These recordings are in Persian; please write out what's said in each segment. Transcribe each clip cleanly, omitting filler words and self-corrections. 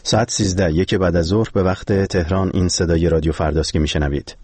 ساعت 13 یک بعد از ظهر به وقت تهران این صدای رادیو فرداست که میشنوید.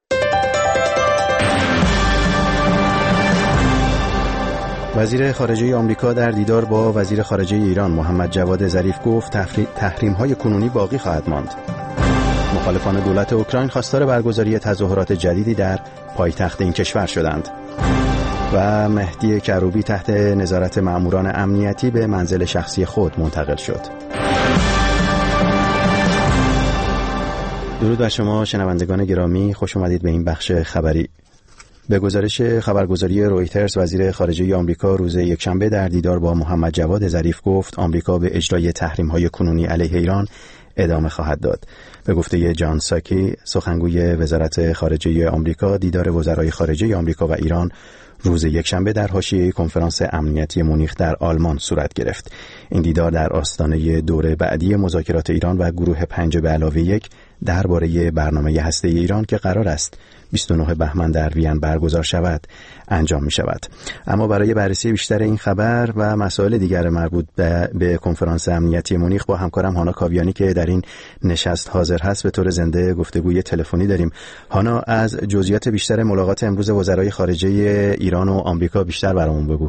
وزیر خارجه آمریکا در دیدار با وزیر خارجه ایران محمد جواد ظریف گفت تحریم‌های کنونی باقی خواهد ماند. مخالفان دولت اوکراین خواستار برگزاری تظاهرات جدیدی در پایتخت این کشور شدند. و مهدی کروبی تحت نظارت مأموران امنیتی به منزل شخصی خود منتقل شد. درود بر شما شنوندگان گرامی، خوش آمدید به این بخش خبری. به گزارش خبرگزاری رویترز، وزیر خارجه آمریکا روز یکشنبه در دیدار با محمد جواد ظریف گفت آمریکا به اجرای تحریم‌های کنونی علیه ایران ادامه خواهد داد. به گفته جان ساکی، سخنگوی وزارت خارجه آمریکا، دیدار وزرای خارجه آمریکا و ایران روز یکشنبه در حاشیه کنفرانس امنیتی مونیخ در آلمان صورت گرفت. این دیدار در آستانه دوره بعدی مذاکرات ایران و گروه 5+1 درباره برنامه هسته‌ای ایران که قرار است 29 بهمن در وین برگزار شود انجام می شود. اما برای بررسی بیشتر این خبر و مسائل دیگر مربوط به کنفرانس امنیتی مونیخ با همکارم هانا کاویانی که در این نشست حاضر هست به طور زنده گفتگوی تلفنی داریم. هانا، از جزئیات بیشتر ملاقات امروز وزرای خارجه ایران و آمریکا بیشتر برامون بگو.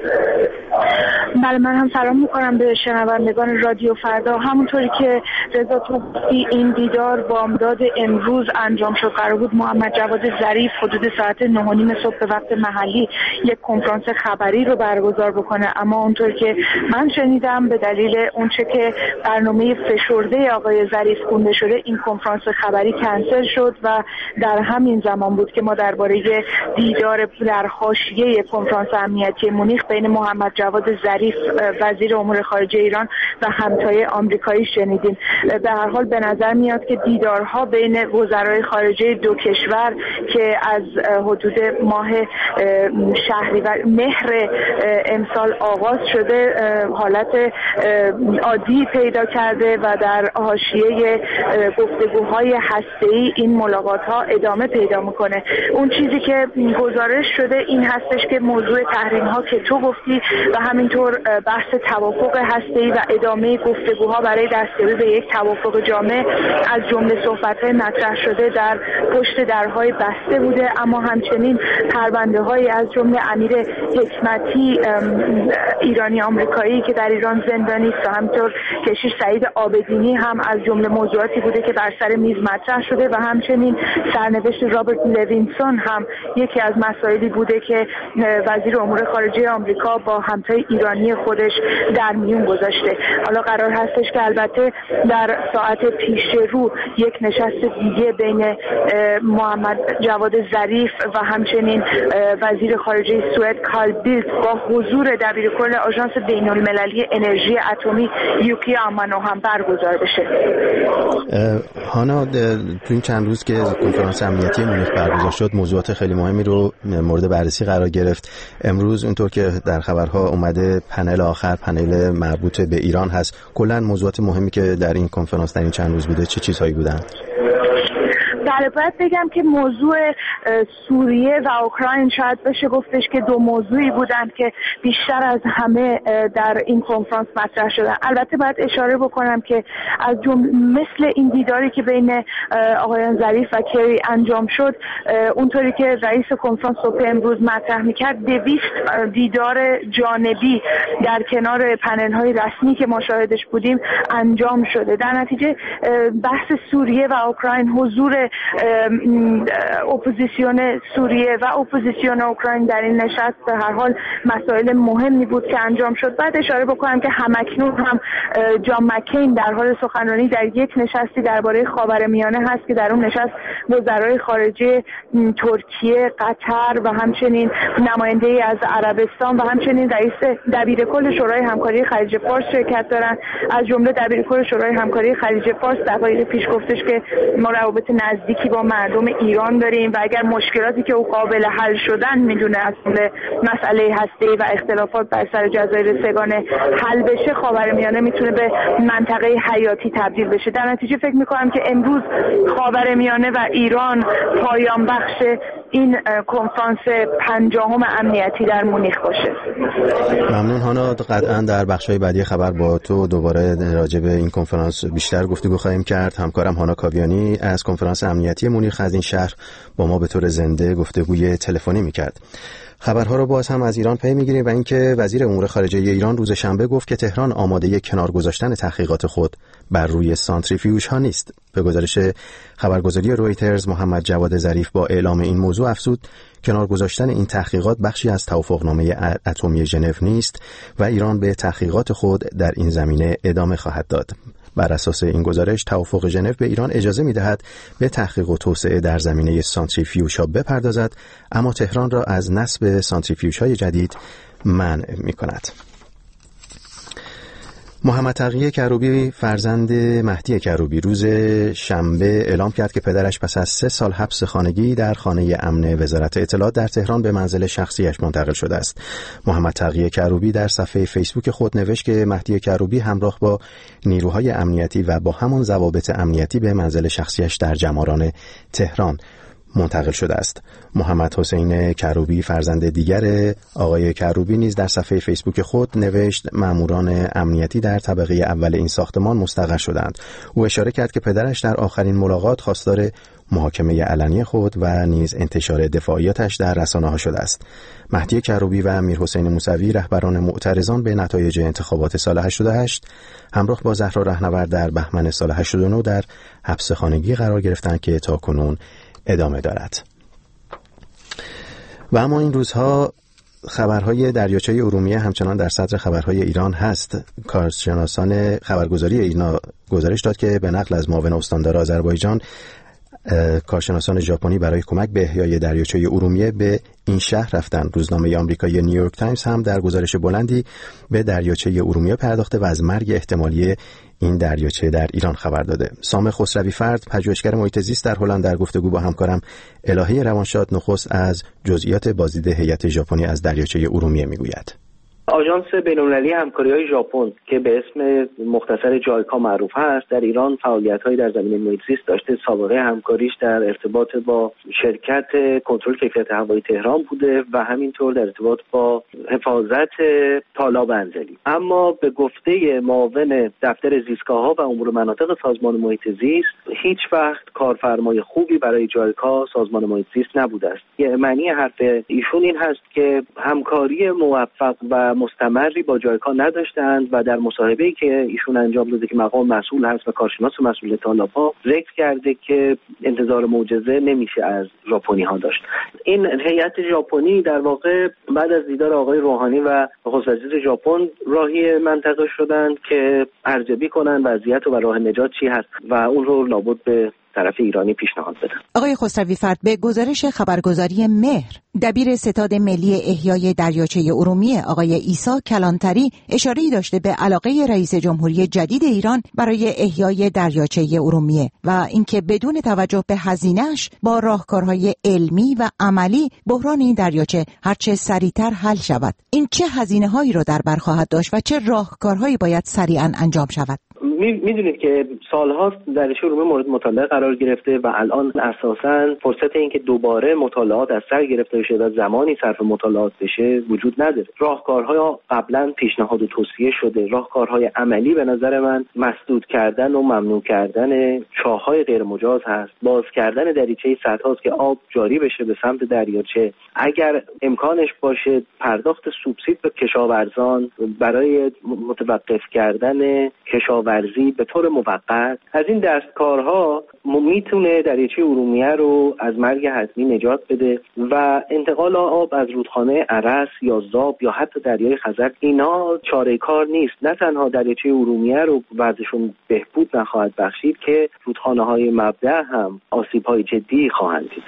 بله، من هم سلام میکنم به شنوندگان رادیو فردا. همونطوری که رضا تو گفتی، این دیدار بامداد امروز انجام شد. قرار بود محمد جواد ظریف حدود ساعت 9:30 صبح به وقت محلی یک کنفرانس خبری رو برگزار بکنه، اما اونطوری که من شنیدم به دلیل اونچه که برنامه فشرده آقای ظریف خونده شده، این کنفرانس خبری کنسل شد و در همین زمان بود که ما درباره دیدار در حاشیه کنفرانس امنیتی مونیخ بین محمد جواد ظریف وزیر امور خارجه ایران و همتای آمریکایی شنیدیم. به هر حال به نظر میاد که دیدارها بین وزرای خارجه دو کشور که از حدود ماه شهریور مهر امسال آغاز شده حالت عادی پیدا کرده و در حاشیه گفتگوهای هسته‌ای این ملاقات‌ها ادامه پیدا میکنه. اون چیزی که گزارش شده این هستش که موضوع تحریم‌ها که تو گفتی و همینطور بحث توافق هسته‌ای و ادامه گفتگوها برای دستیابی به یک توافق جامع از جمله صحبت‌های مطرح شده در پشت درهای بسته بوده، اما همچنین پرونده‌های از جمله امیر حکمتی ایرانی آمریکایی که در ایران زندانی است و همینطور کشیش سعید عابدینی هم از جمله موضوعاتی بوده که بر سر میز مطرح شده و همچنین سرنوشت رابرت لوینسون هم یکی از مسائلی بوده که وزیر امور خارجه آمریکا با همتای ایرانی خودش در میون گذاشته. حالا قرار هستش که البته در ساعت پیش رو یک نشست دیگه بین محمد جواد ظریف و همچنین وزیر خارجه سوئد کارل بیلت با حضور دبیرکل آژانس بین‌المللی انرژی اتمی یوکی آمانو هم برگزار بشه. هانا، تو این چند روز که کنفرانس امنیتی مونیخ برگزار شد موضوعات خیلی مهمی رو مورد بررسی قرار گرفت. امروز اونطور که در خبرها اومده پنل آخر، پنل مربوط به ایران هست. کلا موضوعات مهمی که در این کنفرانس در این چند روز بوده چه چیزهایی بودن؟ بله، باید بگم که موضوع سوریه و اوکراین شاید بشه گفتش که دو موضوعی بودند که بیشتر از همه در این کنفرانس مطرح شدن. البته باید اشاره بکنم که از جمله مثل این دیداری که بین آقایان ظریف و کری انجام شد، اونطوری که رئیس کنفرانس صبح امروز مطرح میکرد 200 دیدار جانبی در کنار پنل‌های رسمی که ما شاهدش بودیم انجام شده. در نتیجه بحث سوریه و اوکراین، حضور اپوزیسیون سوریه و اپوزیسیون اوکراین در این نشست به هر حال مسائل مهمی بود که انجام شد. بعد اشاره بکنم که همکنون هم جان مکین در حال سخنرانی در یک نشستی درباره خاورمیانه هست که در اون نشست وزرای خارجه ترکیه، قطر و همچنین نماینده‌ای از عربستان و همچنین رئیس دبیرکل شورای همکاری خلیج فارس شرکت دارند. از جمله دبیرکل شورای همکاری خلیج فارس دقایق پیش گفتش که ما روابط نزدیکی با مردم ایران داریم و اگر مشکلاتی که او قابل حل شدن میدونه از مسئله هسته‌ای و اختلافات بر سر جزایر سگانه حل بشه، خاورمیانه میتونه به منطقه حیاتی تبدیل بشه. در نتیجه فکر میکنم که امروز خاورمیانه و ایران پایان بخش این کنفرانس 50م امنیتی در مونیخ باشه. ممنون هانا. قطعا در بخش‌های بعدی خبر با تو دوباره راجع به این کنفرانس بیشتر گفتگو خواهیم کرد. همکارم هانا کاویانی از کنفرانس امنیتی مونیخ از این شهر با ما به طور زنده گفتگوی تلفنی می‌کرد. خبرها رو باز هم از ایران پی می‌گیریم و اینکه وزیر امور خارجه ایران روز شنبه گفت که تهران آماده کنار گذاشتن تحقیقات خود بر روی سانتریفیوژها نیست. به گزارش خبرگزاری رویترز، محمد جواد ظریف با اعلام این موضوع افزود کنار گذاشتن این تحقیقات بخشی از توافقنامه اتمی ژنو نیست و ایران به تحقیقات خود در این زمینه ادامه خواهد داد. بر اساس این گزارش توافق ژنو به ایران اجازه می‌دهد به تحقیق و توسعه در زمینه سانتریفیوژها بپردازد، اما تهران را از نصب سانتریفیوژهای جدید منع می‌کند. محمد تقی کروبی فرزند مهدی کروبی روز شنبه اعلام کرد که پدرش پس از 3 سال حبس خانگی در خانه امن وزارت اطلاعات در تهران به منزل شخصیش منتقل شده است. محمد تقی کروبی در صفحه فیسبوک خود نوشت که مهدی کروبی همراه با نیروهای امنیتی و با همان ضوابط امنیتی به منزل شخصیش در جماران تهران منتقل شده است. محمد حسین کروبی فرزند دیگر آقای کروبی نیز در صفحه فیسبوک خود نوشت ماموران امنیتی در طبقه اول این ساختمان مستقر شدند. او اشاره کرد که پدرش در آخرین ملاقات خواستار محاکمه علنی خود و نیز انتشار دفاعیاتش در رسانه‌ها شده است. مهدی کروبی و میرحسین موسوی رهبران معترضان به نتایج انتخابات سال 88 همراه با زهرا رهنورد در بهمن سال 89 در حبس خانگی قرار گرفتند که تاکنون ادامه دارد. و اما این روزها خبرهای دریاچه ارومیه همچنان در صدر خبرهای ایران هست. کارشناسان خبرگزاری اینا گزارش داد که به نقل از معاون استاندار آذربایجان کارشناسان ژاپنی برای کمک به احیای دریاچه ارومیه به این شهر رفتند. روزنامه آمریکایی نیویورک تایمز هم در گزارش بلندی به دریاچه ارومیه پرداخته و از مرگ احتمالی این دریاچه در ایران خبر داده. سام خسروی فرد، پژوهشگر محیط زیست در هلند، در گفتگو با همکارم الهه روانشاد نخست از جزئیات بازدید هیئت ژاپنی از دریاچه ارومیه میگوید. آژانس بین‌المللی همکاری‌های ژاپن که به اسم مختصر جایکا معروف هست، در ایران فعالیت‌هایی در زمینه محیط زیست داشته. سابقه همکاریش در ارتباط با شرکت کنترل کیفیت هوایی تهران بوده و همینطور در ارتباط با حفاظت تالاب انزلی. اما به گفته معاون دفتر زیستگاه‌ها و امور مناطق سازمان محیط زیست، هیچ وقت کارفرمای خوبی برای جایکا سازمان محیط زیست نبوده است. معنی حرف ایشون این هست که همکاری موفق و مستمری با جایکا نداشتند و در مصاحبه‌ای که ایشون انجام داده که مقام مسئول هست و کارشناس مسئول تالاب‌ها ذکر کرده که انتظار معجزه نمیشه از ژاپنی‌ها داشت. این هیئت ژاپنی در واقع بعد از دیدار آقای روحانی و نخست وزیر ژاپن راهی منطقه شدند که ارزیابی کنن وضعیت و راه نجات چی هست و اون رو لابد به طرف ایرانی پیشنهاد بدن. آقای خسروی فرد، به گزارش خبرگزاری مهر، دبیر ستاد ملی احیای دریاچه ارومیه آقای عیسی کلانتری اشاره‌ای داشته به علاقه رئیس جمهوری جدید ایران برای احیای دریاچه ارومیه و اینکه بدون توجه به هزینه‌اش با راهکارهای علمی و عملی بحران این دریاچه هرچه سریعتر حل شود. این چه هزینه‌هایی را در بر خواهد داشت و چه راهکارهایی باید سریعاً انجام شود؟ میدونید که سالهاست دریاچه ارومیه مورد مطالعه قرار گرفته و الان اساساً فرصت این که دوباره مطالعات از سر گرفته بشه و زمانی صرف مطالعات بشه وجود نداره. راهکارها قبلا پیشنهاد و توصیه شده. راهکارهای عملی به نظر من مسدود کردن و ممنوع کردن چاه‌های غیر مجاز هست، باز کردن دریچه سدهاست که آب جاری بشه به سمت دریاچه، اگر امکانش باشه پرداخت سوبسید به کشاورزان برای متوقف کردن کشاورزی به طور موقت. از این دستکارها میتونه دریاچه ارومیه رو از مرگ حتمی نجات بده و انتقال آب از رودخانه ارس یا زاب یا حتی دریای خزر اینا چاره کار نیست. نه تنها دریاچه ارومیه رو وضعشون بهبود نخواهد بخشید که رودخانه‌های مبدأ هم آسیب‌های جدی خواهند دید.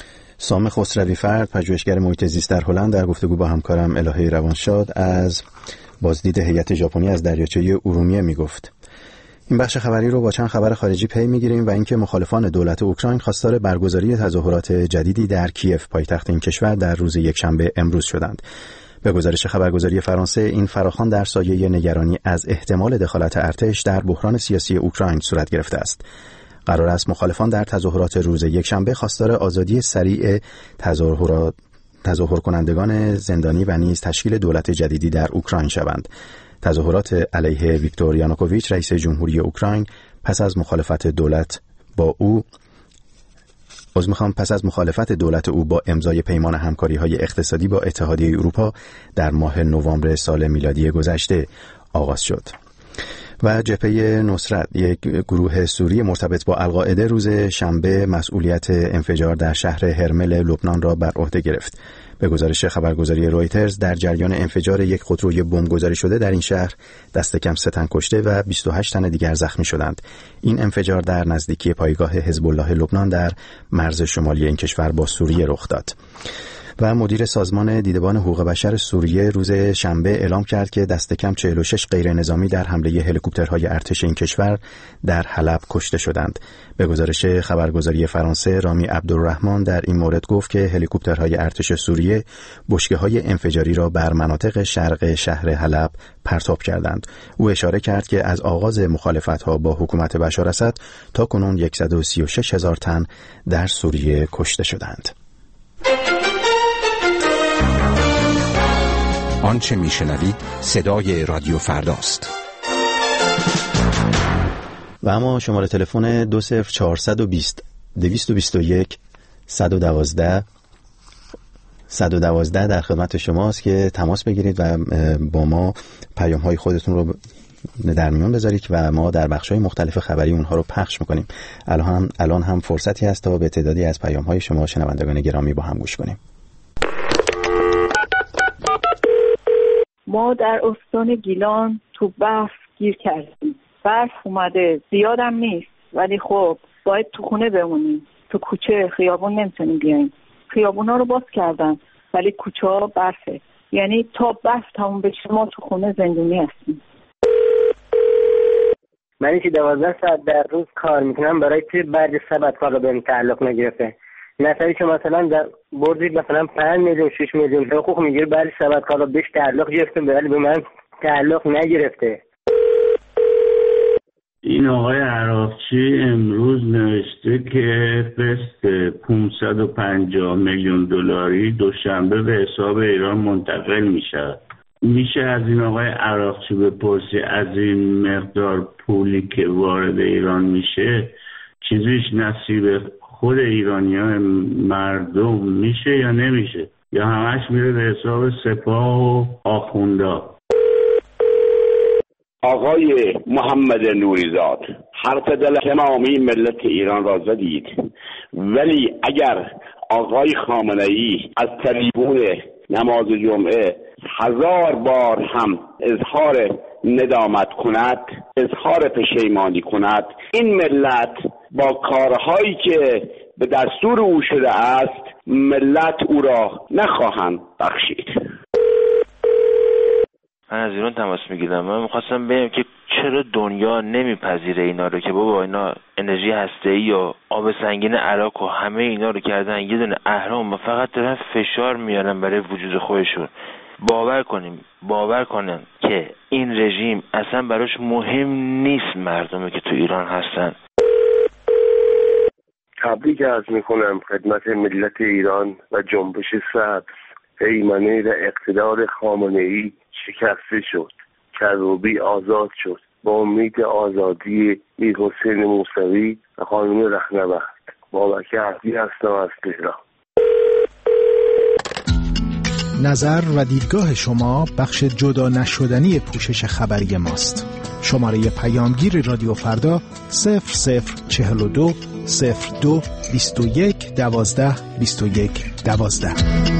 سام خسروی فرد، پژوهشگر محیط زیست در هلند، در گفتگو با همکارم الهه روانشاد از بازدید هیئت ژاپنی از دریاچه ارومیه میگفت. این بخش خبری رو با چند خبر خارجی پی میگیریم و اینکه مخالفان دولت اوکراین خواستار برگزاری تظاهرات جدیدی در کیف پایتخت این کشور در روز یکشنبه امروز شدند. به گزارش خبرگزاری فرانسه، این فراخوان در سایه نگرانی از احتمال دخالت ارتش در بحران سیاسی اوکراین صورت گرفته است. قرار است مخالفان در تظاهرات روز یکشنبه خواستار آزادی سریع تظاهر کنندگان زندانی و نیز تشکیل دولت جدیدی در اوکراین شوند. تظاهرات علیه ویکتور یانوکوویچ رئیس جمهوری اوکراین پس از مخالفت دولت او با امضای پیمان همکاری‌های اقتصادی با اتحادیه اروپا در ماه نوامبر سال میلادی گذشته آغاز شد. و جبهه نصرت، یک گروه سوری مرتبط با القاعده، روز شنبه مسئولیت انفجار در شهر هرمل لبنان را بر عهده گرفت. به گزارش خبرگزاری رویترز در جریان انفجار یک خودروی بمبگذاری شده در این شهر دست کم 3 تن کشته و 28 تن دیگر زخمی شدند. این انفجار در نزدیکی پایگاه حزب الله لبنان در مرز شمالی این کشور با سوریه رخ داد. و مدیر سازمان دیدبان حقوق بشر سوریه روز شنبه اعلام کرد که دست کم 46 غیر نظامی در حمله هلیکوپترهای ارتش این کشور در حلب کشته شدند. به گزارش خبرگزاری فرانسه، رامی عبدالرحمن در این مورد گفت که هلیکوپترهای ارتش سوریه بشکه‌های انفجاری را بر مناطق شرق شهر حلب پرتاب کردند. او اشاره کرد که از آغاز مخالفت‌ها با حکومت بشار اسد تا کنون 136,000 تن در سوریه کشته شدند. آنچه میشنوید صدای رادیو فرداست. و اما شماره تلفن 20420 221 112 در خدمت شماست که تماس بگیرید و با ما پیام‌های خودتون رو در میان بذارید و ما در بخش‌های مختلف خبری اونها رو پخش می‌کنیم. الان هم فرصتی هست تا به تعدادی از پیام‌های شما شنوندگان گرامی با هم گوش کنیم. ما در استان گیلان تو برف گیر کردیم. برف اومده، زیادم نیست، ولی خب باید تو خونه بمونیم. تو کوچه خیابون نمیتونیم بیاییم. خیابونا رو باز کردن ولی کوچه ها برفه. یعنی تا برف تموم بشه ما تو خونه زندونی هستیم. من که 12 ساعت در روز کار میکنم برای که بعد سبت کار رو بهم تعلق نگرفته. مثلا که مثلا در بردید مثلا 5 میلیون 6 میلیون حقوق میگیره، بعد سبت کار رو بهش تعلق گرفته ولی به من تعلق نگرفته. این آقای عراقچی امروز نوشته که قسط 550 میلیون دلاری دوشنبه به حساب ایران منتقل میشه. میشه از این آقای عراقچی بپرسی از این مقدار پولی که وارد ایران میشه چیزیش نصیب خود ایرانیان مردم میشه یا نمیشه، یا همش میره به حساب سپاه و آخوندا؟ آقای محمد نوریزاد، حرف دل تمامی ملت ایران را زدید، ولی اگر آقای خامنه‌ای از تریبون نماز جمعه 1000 بار هم اظهار ندامت کند، اظهار پشیمانی کند، این ملت با کارهایی که به دستور او شده است ملت او را نخواهند بخشید. من از ایران تماس میگیرم. من میخواستم بگم که چرا دنیا نمیپذیره اینا رو که بابا اینا انرژی هسته‌ای و آب سنگین عراق و همه اینا رو کردن یه دونه اهرام و فقط دارن فشار میارن برای وجود خودشون. باور کنن که این رژیم اصلا براش مهم نیست مردمی که تو ایران هستن. تبریک عرض میکنم خدمت ملت ایران و جنبش سبز. پیمانه اقتدار خامنه‌ای شکسته شد، کروبی آزاد شد. با امید آزادی میرحسین موسوی و خانم رهنورد. بابک عبدی هستم از تهران. نظر و دیدگاه شما بخش جدا نشدنی پوشش خبری ماست. شماره پیامگیر رادیو فردا 0042 02 21 12 21 12.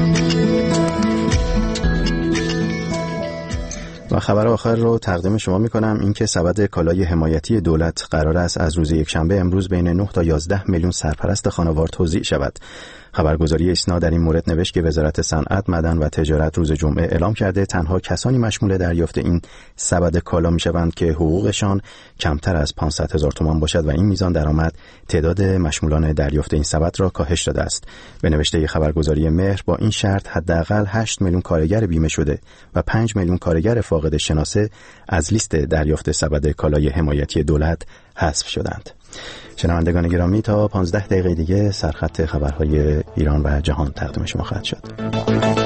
و خبر آخر رو تقدیم شما می‌کنم، این که سبد کالای حمایتی دولت قرار است از روز یکشنبه امروز بین 9 تا 11 میلیون سرپرست خانوار توزیع شود. خبرگزاری ایسنا در این مورد نوشت که وزارت صنعت، معدن و تجارت روز جمعه اعلام کرده تنها کسانی مشمول دریافت این سبد کالا میشوند که حقوقشان کمتر از 500,000 تومان باشد و این میزان درآمد تعداد مشمولان دریافت این سبد را کاهش داده است. به نوشته خبرگزاری مهر با این شرط حداقل 8 میلیون کارگر بیمه شده و 5 میلیون کارگر فاقد شناسه از لیست دریافت سبد کالای حمایتی دولت حذف شدند. شنوندگان گرامی، تا 15 دقیقه دیگه سرخط خبرهای ایران و جهان تقدیم شما خواهد شد.